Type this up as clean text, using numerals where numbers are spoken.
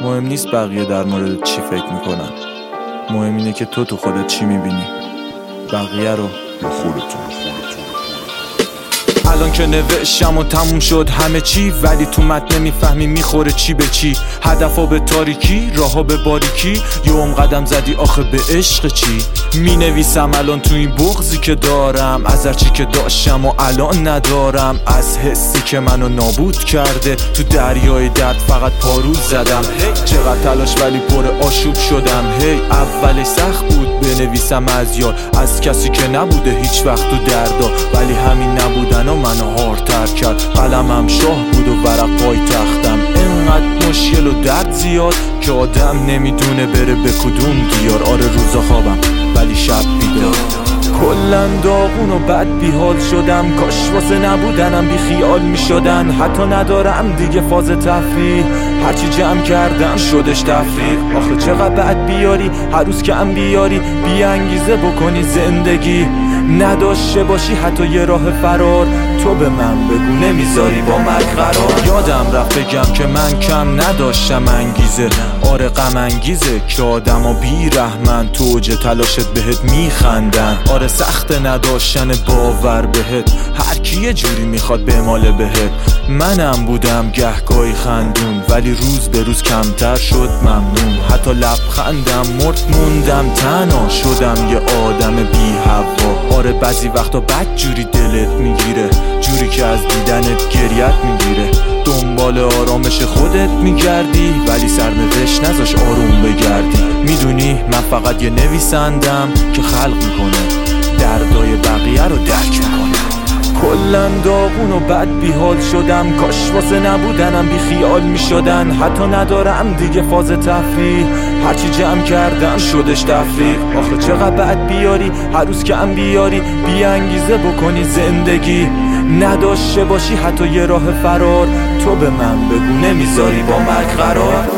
مهم نیست بقیه در مورد چی فکر میکنن، مهم اینه که تو خودت چی میبینی. بقیه رو یا خودتون. الان که نوشتم و تموم شد همه چی، ولی تو متن نمیفهمی میخوره چی به چی. هدفا به تاریکی، راها به باریکی، یوم قدم زدی آخه به عشق چی. مینویسم الان تو این بغضی که دارم، از هرچی که داشتم و الان ندارم، از حسی که منو نابود کرده. تو دریای درد فقط پارو زدم، چقدر تلاش ولی پر آشوب شدم. هی اولش سخت بود بنویسم از یار، از کسی که نبوده هیچ وقت تو دردا، ولی همین نبودن منو هارتر کرد. قلمم شاه بود و ورق پای تختم، انقدر مشکل و درد زیاد که آدم نمیدونه بره به کدوم دیار. آره روزا خوابم ولی شب بیدار، کلن داغون و بد بیحال شدم. کاش واسه نبودنم بی خیال می شدن. حتی ندارم دیگه فاز تفریح، هرچی جمع کردم شدش تفریح. آخه چقدر بد بیاری، هر روز که هم بیاری بی انگیزه بکنی زندگی. نداشته باشی حتی یه راه فرار، تو به من بگو نمیذاری با مرگ قرار. یادم رفت بگم که من کم نداشتم انگیزه، آره غم انگیزه که آدما بی رحمن تو اوج تلاشت بهت میخندن. آره سخت نداشتن باور بهت، هر کی یه جوری میخواد بماله بهت. منم بودم گهگاهی خندون، ولی روز به روز کمتر شد ممنون. حتی لبخندم مرد موندم، تنها شدم یه آدم بی هوا. آره بعضی وقتا بد جوری دلت میگیره، جوری که از دیدنت گریت میگیره. دنبال آرامش خودت میگردی، ولی سرنوشت نذاش آروم بگردی. میدونی من فقط یه نویسندم که خلق میکنه، دردای بقیه رو درک میکنه. کلن داغون و بد بیحال شدم، کاش واسه نبودنم بی خیال میشدن. حتی ندارم دیگه فاز تفریح، هرچی جمع کردم شدش تفریح. آخه چقدر بد بیاری، هر روز که هم بیاری بی انگیزه بکنی زندگی. نداشته باشی حتی یه راه فرار، تو به من بگو نمیذاری با مرگ قرار.